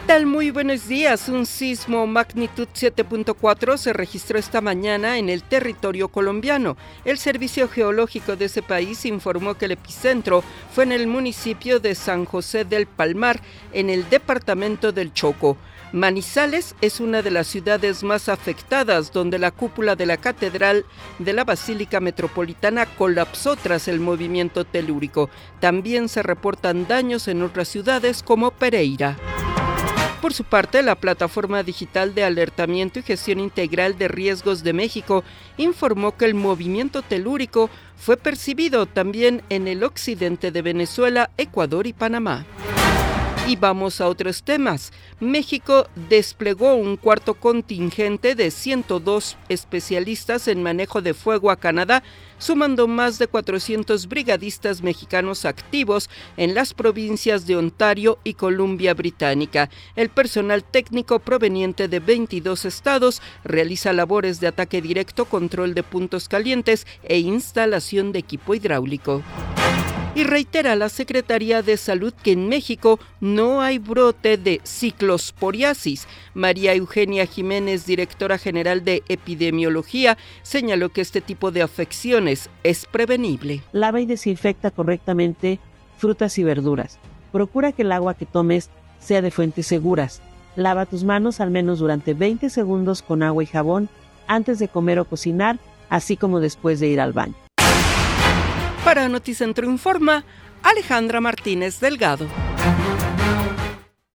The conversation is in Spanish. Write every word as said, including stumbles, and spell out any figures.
tal? Muy buenos días. Un sismo magnitud siete punto cuatro se registró esta mañana en el territorio colombiano. El Servicio Geológico de ese país informó que el epicentro fue en el municipio de San José del Palmar, en el departamento del Chocó. Manizales es una de las ciudades más afectadas, donde la cúpula de la Catedral de la Basílica Metropolitana colapsó tras el movimiento telúrico. También se reportan daños en otras ciudades como Pereira. Por su parte, la Plataforma Digital de Alertamiento y Gestión Integral de Riesgos de México informó que el movimiento telúrico fue percibido también en el occidente de Venezuela, Ecuador y Panamá. Y vamos a otros temas. México desplegó un cuarto contingente de ciento dos especialistas en manejo de fuego a Canadá, sumando más de cuatrocientos brigadistas mexicanos activos en las provincias de Ontario y Columbia Británica. El personal técnico proveniente de veintidós estados realiza labores de ataque directo, control de puntos calientes e instalación de equipo hidráulico. Y reitera la Secretaría de Salud que en México no hay brote de ciclosporiasis. María Eugenia Jiménez, directora general de Epidemiología, señaló que este tipo de afecciones es prevenible. Lava y desinfecta correctamente frutas y verduras. Procura que el agua que tomes sea de fuentes seguras. Lava tus manos al menos durante veinte segundos con agua y jabón antes de comer o cocinar, así como después de ir al baño. Para Noticentro Informa, Alejandra Martínez Delgado.